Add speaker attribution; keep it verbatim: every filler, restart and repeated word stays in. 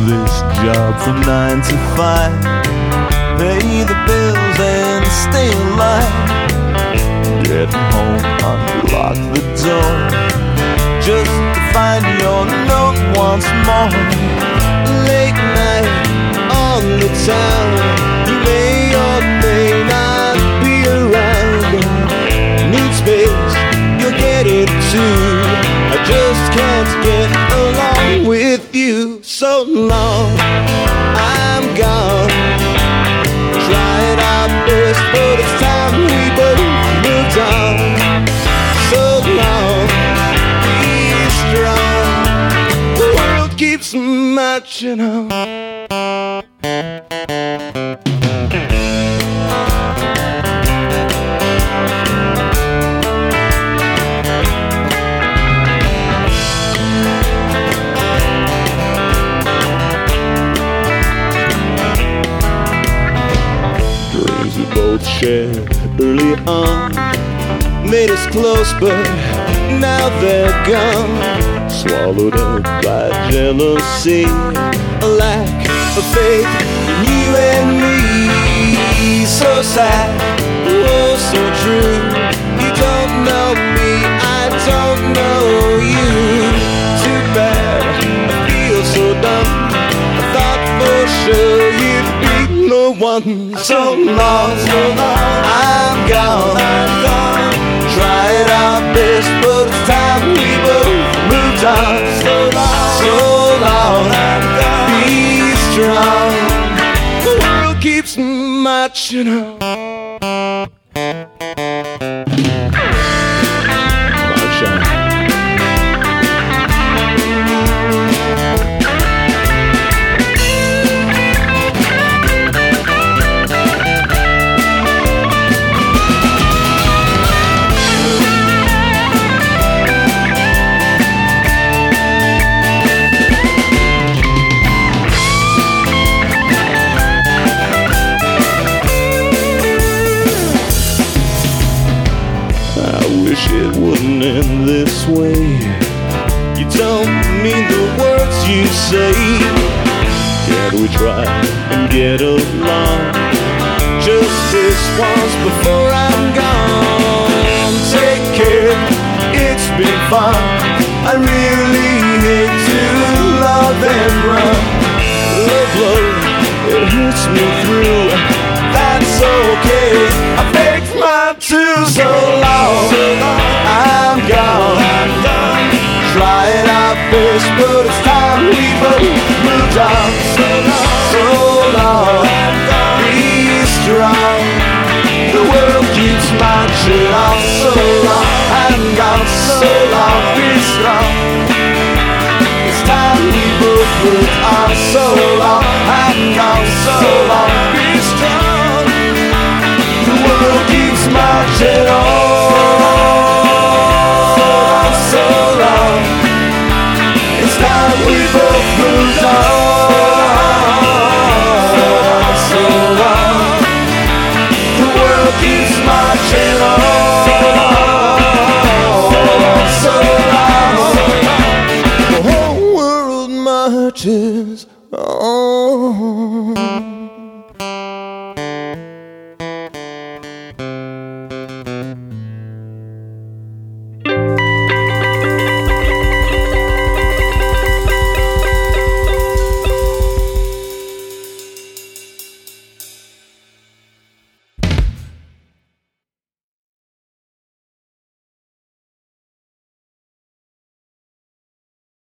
Speaker 1: this job from nine to five, pay the bills and stay alive. Getting home, unlock the door, just to find your note once more. Late night on the town, you may or may not be around. Need space, you'll get it too. I just can't get along with you. So long, I'm gone. Tried our best, but it's time we both moved on. So long, be strong. The world keeps marching on. Both shared early on made us close, but now they're gone. Swallowed up by jealousy, a lack of faith in you and me. So sad, oh so true. You don't know me, I don't know you. Too bad, I feel so dumb. I thought for sure you'd be no one. So long, so long, I'm gone, I'm gone. Tried our best, but it's time we both moved on. So long, so long, I'm gone. Be strong. The world keeps marching on. March on. Wish it wouldn't end this way. You don't mean the words you say. Can't we try and get along? Just this once before I'm gone. Take care, it's been fun. I really hate to love and run. Love, love, it hurts me through. That's okay, I faked mine too. So long, so long, I'm gone, I'm gone. Tried our best, but it's time we both moved on. So long, so long, I'm gone. Be strong. The world keeps marching on. So long, I'm gone. So long, be strong. It's time we both moved on. So long, I'm gone. So long, be strong. The world keeps marching on. So long, it's time we both moved on. So long, the world keeps marching on. So long, the whole world marches on.